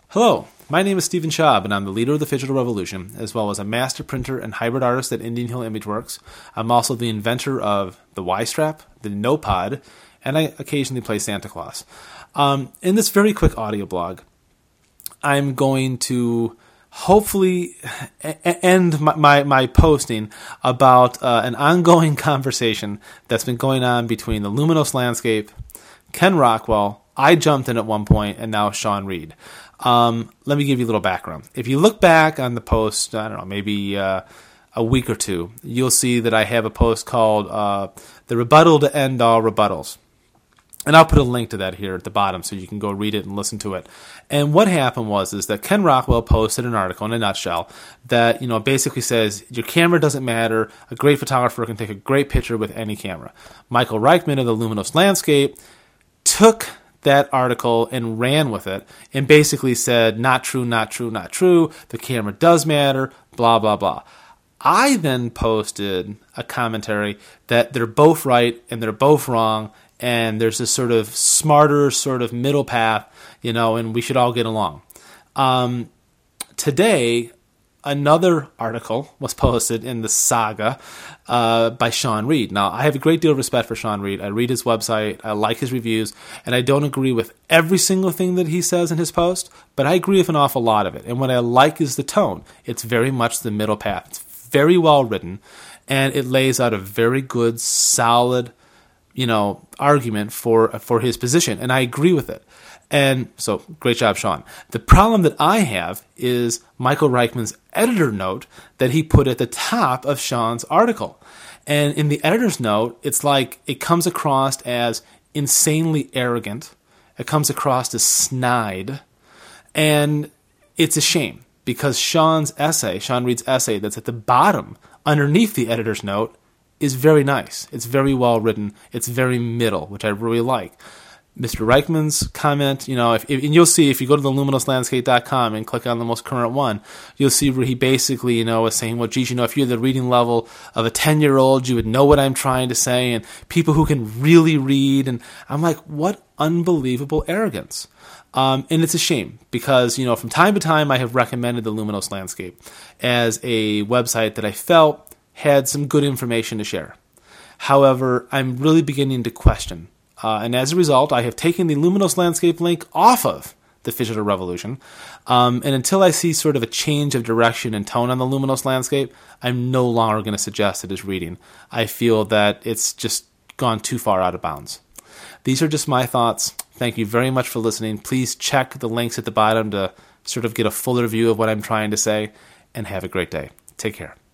Hello, my name is Stephen Schaub, and I'm the leader of the Digital Revolution, as well as a master printer and hybrid artist at Indian Hill Imageworks. I'm also the inventor of the Y-Strap, the NoPod, and I occasionally play Santa Claus. In this very quick audio blog, I'm going to hopefully end my posting about an ongoing conversation that's been going on between the Luminos Landscape, Ken Rockwell, I jumped in at one point, and now Sean Reed. Let me give you a little background. If you look back on the post, I don't know, maybe a week or two, you'll see that I have a post called The Rebuttal to End All Rebuttals. And I'll put a link to that here at the bottom so you can go read it and listen to it. And what happened is that Ken Rockwell posted an article in a nutshell that, basically says your camera doesn't matter. A great photographer can take a great picture with any camera. Michael Reichman of the Luminos Landscape took that article and ran with it and basically said, not true, not true, not true. The camera does matter, blah, blah, blah. I then posted a commentary that they're both right and they're both wrong, and there's this sort of smarter sort of middle path, and we should all get along. Today, another article was posted in the Saga by Sean Reed. Now, I have a great deal of respect for Sean Reed. I read his website, I like his reviews, and I don't agree with every single thing that he says in his post, but I agree with an awful lot of it. And what I like is the tone. It's very much the middle path. It's very well written, and it lays out a very good, solid, argument for his position, and I agree with it. And so, great job, Sean. The problem that I have is Michael Reichman's editor note that he put at the top of Sean's article. And in the editor's note, it's like it comes across as insanely arrogant. It comes across as snide. And it's a shame because Sean Reed's essay that's at the bottom underneath the editor's note is very nice. It's very well written. It's very middle, which I really like. Mr. Reichman's comment, and you'll see if you go to the luminoslandscape.com and click on the most current one, you'll see where he basically, is saying, well, geez, if you're the reading level of a 10-year-old, you would know what I'm trying to say, and people who can really read, and I'm like, what unbelievable arrogance. And it's a shame because, from time to time, I have recommended the Luminos Landscape as a website that I felt had some good information to share. However, I'm really beginning to question. And as a result, I have taken the Luminos Landscape link off of the Digital Revolution. And until I see sort of a change of direction and tone on the Luminos Landscape, I'm no longer going to suggest it as reading. I feel that it's just gone too far out of bounds. These are just my thoughts. Thank you very much for listening. Please check the links at the bottom to sort of get a fuller view of what I'm trying to say, and have a great day. Take care.